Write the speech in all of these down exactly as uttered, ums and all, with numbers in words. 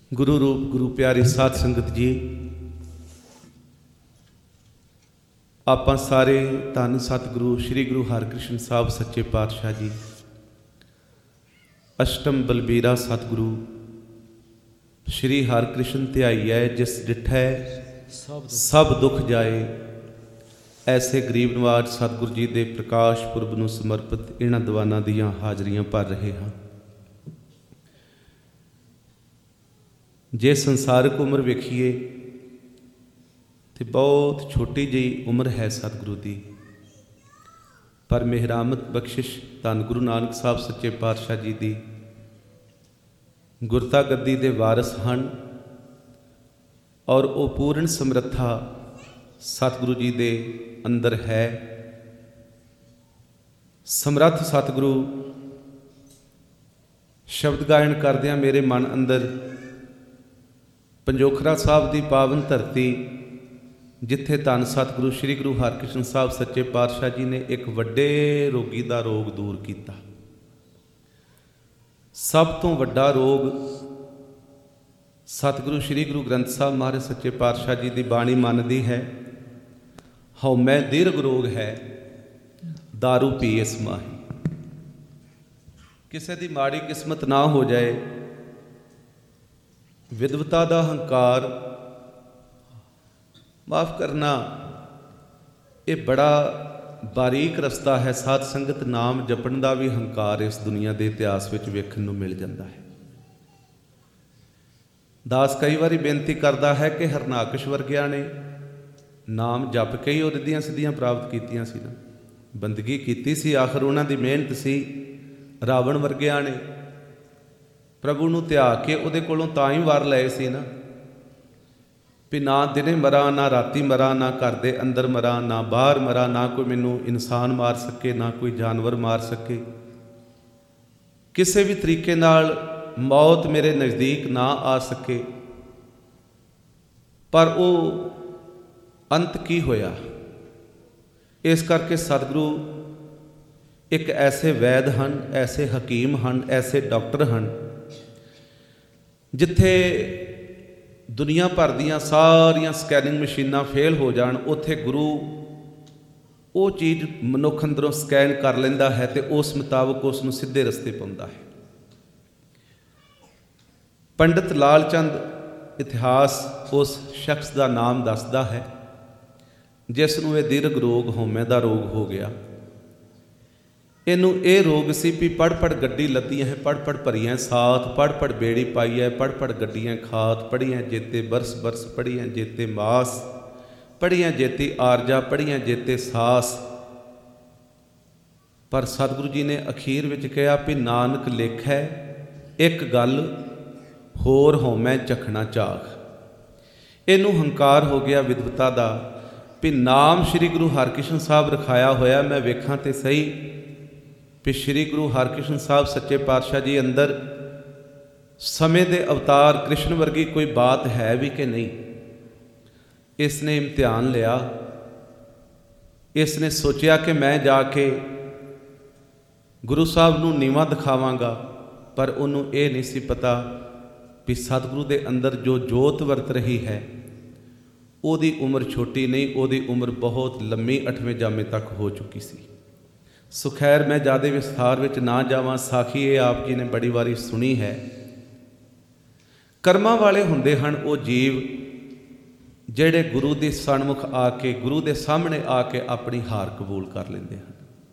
ਗੁਰੂ ਰੂਪ ਗੁਰੂ ਪਿਆਰੀ ਸਾਧ ਸੰਗਤ ਜੀ, ਆਪਾਂ ਸਾਰੇ ਧੰਨ ਸਤਿਗੁਰੂ ਸ੍ਰੀ ਗੁਰੂ ਹਰਿਕ੍ਰਿਸ਼ਨ ਸਾਹਿਬ ਸੱਚੇ ਪਾਤਸ਼ਾਹ ਜੀ, ਅਸ਼ਟਮ ਬਲਬੀਰਾ ਸਤਿਗੁਰੂ ਸ਼੍ਰੀ ਹਰਿਕ੍ਰਿਸ਼ਨ ਧਿਆਈਐ ਜਿਸ ਡਿਠੈ ਸਭ ਦੁੱਖ ਜਾਏ। ਐਸੇ ਗਰੀਬ ਨਵਾਜ ਸਤਿਗੁਰੂ ਜੀ ਦੇ ਪ੍ਰਕਾਸ਼ ਪੁਰਬ ਨੂੰ ਸਮਰਪਿਤ ਇਹਨਾਂ ਦੀਵਾਨਾਂ ਦੀਆਂ ਹਾਜ਼ਰੀਆਂ ਭਰ ਰਹੇ ਹਾਂ। ਜੇ ਸੰਸਾਰਿਕ ਉਮਰ ਵੇਖੀਏ ਤੇ ਬਹੁਤ ਛੋਟੀ ਜਿਹੀ ਉਮਰ ਹੈ ਸਤਿਗੁਰੂ ਦੀ, ਪਰ ਮਿਹਰਾਮਤ ਬਖਸ਼ਿਸ਼ ਧੰਨ ਗੁਰੂ ਨਾਨਕ ਸਾਹਿਬ ਸੱਚੇ ਪਾਤਸ਼ਾਹ ਜੀ ਦੀ ਗੁਰਤਾ ਗੱਦੀ ਦੇ ਵਾਰਿਸ ਹਨ ਔਰ ਉਹ ਪੂਰਨ ਸਮਰੱਥਾ ਸਤਿਗੁਰੂ ਜੀ ਦੇ ਅੰਦਰ ਹੈ। ਸਮਰੱਥ ਸਤਿਗੁਰੂ ਸ਼ਬਦ ਗਾਇਨ ਕਰਦਿਆਂ ਮੇਰੇ ਮਨ ਅੰਦਰ ਪੰਜੋਖਰਾ ਸਾਹਿਬ ਦੀ ਪਾਵਨ ਧਰਤੀ, ਜਿੱਥੇ ਧੰਨ ਸਤਿਗੁਰੂ ਸ੍ਰੀ ਗੁਰੂ ਹਰਿਕ੍ਰਿਸ਼ਨ ਸਾਹਿਬ ਸੱਚੇ ਪਾਤਸ਼ਾਹ ਜੀ ਨੇ ਇੱਕ ਵੱਡੇ ਰੋਗੀ ਦਾ ਰੋਗ ਦੂਰ ਕੀਤਾ। ਸਭ ਤੋਂ ਵੱਡਾ ਰੋਗ ਸਤਿਗੁਰੂ ਸ੍ਰੀ ਗੁਰੂ ਗ੍ਰੰਥ ਸਾਹਿਬ ਮਹਾਰਾਜ ਸੱਚੇ ਪਾਤਸ਼ਾਹ ਜੀ ਦੀ ਬਾਣੀ ਮੰਨਦੀ ਹੈ, ਹਉਮੈ ਦੀਰਘ ਰੋਗ ਹੈ ਦਾਰੂ ਪੀਏ ਸਮਾਹੀ। ਕਿਸੇ ਦੀ ਮਾੜੀ ਕਿਸਮਤ ਨਾ ਹੋ ਜਾਏ, ਵਿਦਵਤਾ ਦਾ ਹੰਕਾਰ, ਮਾਫ ਕਰਨਾ, ਇਹ ਬੜਾ ਬਾਰੀਕ ਰਸਤਾ ਹੈ। ਸਾਧ ਸੰਗਤ ਨਾਮ ਜਪਣ ਦਾ ਵੀ ਹੰਕਾਰ ਇਸ ਦੁਨੀਆ ਦੇ ਇਤਿਹਾਸ ਵਿੱਚ ਵੇਖਣ ਨੂੰ ਮਿਲ ਜਾਂਦਾ ਹੈ। ਦਾਸ ਕਈ ਵਾਰੀ ਬੇਨਤੀ ਕਰਦਾ ਹੈ ਕਿ ਹਰਨਾਕਸ਼ ਵਰਗਿਆਂ ਨੇ ਨਾਮ ਜਪ ਕੇ ਹੀ ਉਹ ਰਿੱਧੀਆਂ ਸਿੱਧੀਆਂ ਪ੍ਰਾਪਤ ਕੀਤੀਆਂ ਸੀ ਨਾ, ਬੰਦਗੀ ਕੀਤੀ ਸੀ, ਆਖਰ ਉਹਨਾਂ ਦੀ ਮਿਹਨਤ ਸੀ। ਰਾਵਣ ਵਰਗਿਆਂ ਨੇ ਪ੍ਰਭੂ ਨੂੰ ਧਿਆ ਕੇ ਉਹਦੇ ਕੋਲੋਂ ਤਾਂ ਹੀ ਵਰ ਲਏ ਸੀ ਨਾ, ਵੀ ਨਾ ਦਿਨੇ ਮਰਾਂ ਨਾ ਰਾਤੀ ਮਰਾਂ, ਨਾ ਘਰ ਦੇ ਅੰਦਰ ਮਰਾਂ ਨਾ ਬਾਹਰ ਮਰਾਂ, ਨਾ ਕੋਈ ਮੈਨੂੰ ਇਨਸਾਨ ਮਾਰ ਸਕੇ ਨਾ ਕੋਈ ਜਾਨਵਰ ਮਾਰ ਸਕੇ, ਕਿਸੇ ਵੀ ਤਰੀਕੇ ਨਾਲ ਮੌਤ ਮੇਰੇ ਨਜ਼ਦੀਕ ਨਾ ਆ ਸਕੇ। ਪਰ ਉਹ ਅੰਤ ਕੀ ਹੋਇਆ? ਇਸ ਕਰਕੇ ਸਤਿਗੁਰੂ ਇੱਕ ਐਸੇ ਵੈਦ ਹਨ, ਐਸੇ ਹਕੀਮ ਹਨ, ਐਸੇ ਡਾਕਟਰ ਹਨ, ਜਿੱਥੇ ਦੁਨੀਆ ਭਰ ਦੀਆਂ ਸਾਰੀਆਂ ਸਕੈਨਿੰਗ ਮਸ਼ੀਨਾਂ ਫੇਲ ਹੋ ਜਾਣ, ਉੱਥੇ ਗੁਰੂ ਉਹ ਚੀਜ਼ ਮਨੁੱਖ ਅੰਦਰੋਂ ਸਕੈਨ ਕਰ ਲੈਂਦਾ ਹੈ ਤੇ ਉਸ ਮੁਤਾਬਕ ਉਸ ਨੂੰ ਸਿੱਧੇ ਰਸਤੇ ਪਾਉਂਦਾ ਹੈ। ਪੰਡਿਤ ਲਾਲ ਚੰਦ ਇਤਿਹਾਸ ਉਸ ਸ਼ਖਸ ਦਾ ਨਾਮ ਦੱਸਦਾ ਹੈ ਜਿਸ ਨੂੰ ਇਹ ਦੀਰਘ ਰੋਗ ਹਉਮੈ ਦਾ ਰੋਗ ਹੋ ਗਿਆ। ਇਹਨੂੰ ਇਹ ਰੋਗ ਸੀ ਵੀ ਪੜ੍ਹ ਪੜ੍ਹ ਗੱਡੀ ਲੱਦੀਆਂ ਹੈ, ਪੜ੍ਹ ਪੜ੍ਹ ਭਰੀਆਂ ਸਾਥ, ਪੜ੍ਹ ਪੜ੍ਹ ਬੇੜੀ ਪਾਈ ਹੈ, ਪੜ੍ਹ ਪੜ੍ਹ ਗੱਡੀਆਂ ਖਾਤ, ਪੜ੍ਹੀਆਂ ਜੇਤੇ ਬਰਸ ਬਰਸ, ਪੜ੍ਹੀਆਂ ਜੇਤੇ ਮਾਸ, ਪੜ੍ਹੀਆਂ ਜੇਤੀ ਆਰਜਾ, ਪੜ੍ਹੀਆਂ ਜੇਤੇ ਸਾਸ। ਪਰ ਸਤਿਗੁਰੂ ਜੀ ਨੇ ਅਖੀਰ ਵਿੱਚ ਕਿਹਾ ਵੀ ਨਾਨਕ ਲੇਖੈ ਇੱਕ ਗੱਲ ਹੋਰ ਹਉਮੈ ਚਖਣਾ ਚਾਖ। ਇਹਨੂੰ ਹੰਕਾਰ ਹੋ ਗਿਆ ਵਿਦਵਤਾ ਦਾ ਵੀ ਨਾਮ ਸ੍ਰੀ ਗੁਰੂ ਹਰਿਕ੍ਰਿਸ਼ਨ ਸਾਹਿਬ ਰਖਾਇਆ ਹੋਇਆ, ਮੈਂ ਵੇਖਾਂ ਤੇ ਸਹੀ ਵੀ ਸ੍ਰੀ ਗੁਰੂ ਹਰਿਕ੍ਰਿਸ਼ਨ ਸਾਹਿਬ ਸੱਚੇ ਪਾਤਸ਼ਾਹ ਜੀ ਅੰਦਰ ਸਮੇਂ ਦੇ ਅਵਤਾਰ ਕ੍ਰਿਸ਼ਨ ਵਰਗੀ ਕੋਈ ਬਾਤ ਹੈ ਵੀ ਕਿ ਨਹੀਂ। ਇਸ ਨੇ ਇਮਤਿਹਾਨ ਲਿਆ, ਇਸ ਨੇ ਸੋਚਿਆ ਕਿ ਮੈਂ ਜਾ ਕੇ ਗੁਰੂ ਸਾਹਿਬ ਨੂੰ ਨੀਵਾਂ ਦਿਖਾਵਾਂਗਾ, ਪਰ ਉਹਨੂੰ ਇਹ ਨਹੀਂ ਸੀ ਪਤਾ ਵੀ ਸਤਿਗੁਰੂ ਦੇ ਅੰਦਰ ਜੋ ਜੋਤ ਵਰਤ ਰਹੀ ਹੈ ਉਹਦੀ ਉਮਰ ਛੋਟੀ ਨਹੀਂ, ਉਹਦੀ ਉਮਰ ਬਹੁਤ ਲੰਮੀ ਅੱਠਵੇਂ ਜਾਮੇ ਤੱਕ ਹੋ ਚੁੱਕੀ ਸੀ। ਸੋ ਖੈਰ ਮੈਂ ਜ਼ਿਆਦਾ ਵਿਸਥਾਰ ਵਿੱਚ ਨਾ ਜਾਵਾਂ, ਸਾਖੀ ਇਹ ਆਪ ਜੀ ਨੇ ਬੜੀ ਵਾਰੀ ਸੁਣੀ ਹੈ। ਕਰਮਾਂ ਵਾਲੇ ਹੁੰਦੇ ਹਨ ਉਹ ਜੀਵ ਜਿਹੜੇ ਗੁਰੂ ਦੇ ਸਨਮੁਖ ਆ ਕੇ, ਗੁਰੂ ਦੇ ਸਾਹਮਣੇ ਆ ਕੇ ਆਪਣੀ ਹਾਰ ਕਬੂਲ ਕਰ ਲੈਂਦੇ ਹਨ।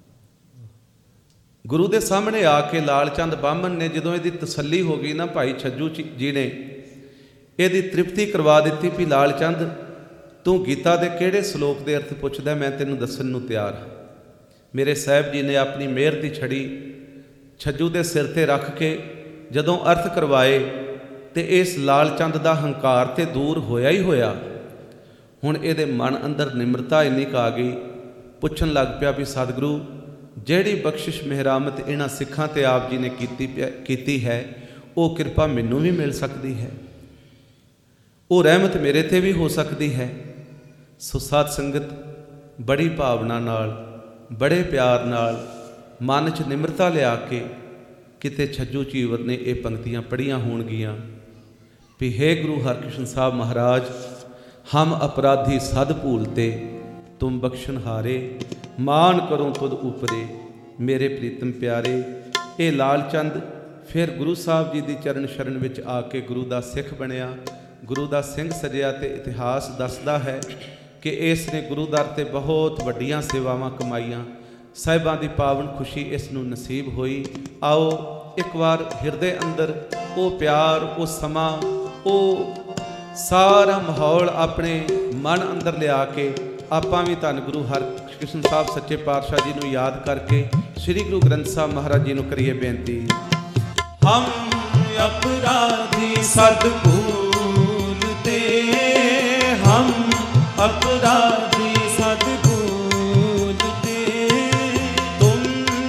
ਗੁਰੂ ਦੇ ਸਾਹਮਣੇ ਆ ਕੇ ਲਾਲ ਚੰਦ ਬਾਹਮਣ ਨੇ ਜਦੋਂ ਇਹਦੀ ਤਸੱਲੀ ਹੋ ਗਈ ਨਾ, ਭਾਈ ਛੱਜੂ ਜੀ ਨੇ ਇਹਦੀ ਤ੍ਰਿਪਤੀ ਕਰਵਾ ਦਿੱਤੀ ਵੀ ਲਾਲ ਚੰਦ ਤੂੰ ਗੀਤਾ ਦੇ ਕਿਹੜੇ ਸ਼ਲੋਕ ਦੇ ਅਰਥ ਪੁੱਛਦਾ, ਮੈਂ ਤੈਨੂੰ ਦੱਸਣ ਨੂੰ ਤਿਆਰ ਹਾਂ। ਮੇਰੇ ਸਾਹਿਬ ਜੀ ਨੇ ਆਪਣੀ ਮਿਹਰ ਦੀ ਛੜੀ ਛੱਜੂ ਦੇ ਸਿਰ ਤੇ ਰੱਖ ਕੇ ਜਦੋਂ ਅਰਥ ਕਰਵਾਏ ਤੇ ਇਸ ਲਾਲ ਚੰਦ ਦਾ ਹੰਕਾਰ ਤੇ ਦੂਰ ਹੋਇਆ ਹੀ ਹੋਇਆ। ਹੁਣ ਇਹਦੇ ਮਨ ਅੰਦਰ ਨਿਮਰਤਾ ਇੰਨੀ ਕੁ ਆ ਗਈ, ਪੁੱਛਣ ਲੱਗ ਪਿਆ ਵੀ ਸਤਿਗੁਰੂ ਜਿਹੜੀ ਬਖਸ਼ਿਸ਼ ਮਿਹਰਾਮਤ ਇਹਨਾਂ ਸਿੱਖਾਂ ਤੇ ਆਪ ਜੀ ਨੇ ਕੀਤੀ ਕੀਤੀ ਹੈ ਉਹ ਕਿਰਪਾ ਮੈਨੂੰ ਵੀ ਮਿਲ ਸਕਦੀ ਹੈ, ਉਹ ਰਹਿਮਤ ਮੇਰੇ ਤੇ ਵੀ ਹੋ ਸਕਦੀ ਹੈ। ਸੋ ਸਾਧ ਸੰਗਤ ਬੜੀ ਭਾਵਨਾ ਨਾਲ, ਬੜੇ ਪਿਆਰ ਨਾਲ, ਮਨ 'ਚ ਨਿਮਰਤਾ ਲਿਆ ਕੇ ਕਿਤੇ ਛੱਜੂ ਚੀਵਰ ਨੇ ਇਹ ਪੰਕਤੀਆਂ ਪੜ੍ਹੀਆਂ ਹੋਣਗੀਆਂ भी हे गुरु हरकृष्ण साहब महाराज, हम अपराधी सद भूलते, तुम बख्शन हारे, मान करो तुद उपरे, मेरे प्रीतम प्यारे। ये लाल चंद फिर गुरु साहब जी की चरण शरण विच आके गुरु का सिख बनया, गुरु का सिंह सजिया। तो इतिहास दसदा है कि इसने गुरु दर ते बहुत वड्डियां सेवावां कमाईयां, साहिबां दी पावन खुशी इस नूं नसीब होई। आओ एक बार हिरदे अंदर वो प्यार, वो समा, वो सारा माहौल अपने मन अंदर लिया के आपां भी धन गुरु हरकृष्ण साहब सच्चे पातशाह जी नूं याद करके श्री गुरु ग्रंथ साहब महाराज जी नूं करिए बेनती। हम अपराधी सद भूलते, हम अपराधी सद भूलते, तुम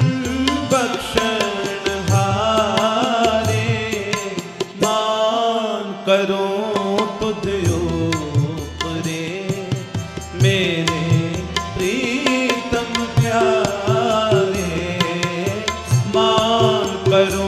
बख्शन हारे, मान करो तुझ उपरे, मेरे प्रीतम प्यारे, मान करो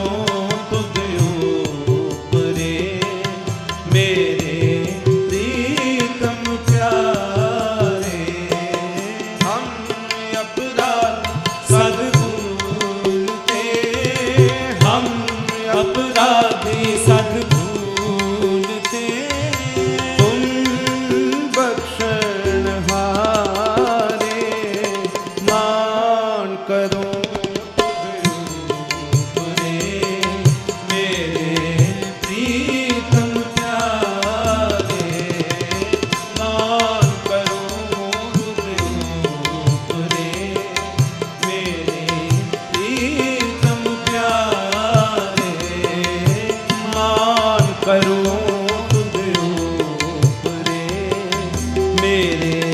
करो तुझ उपरे, मेरे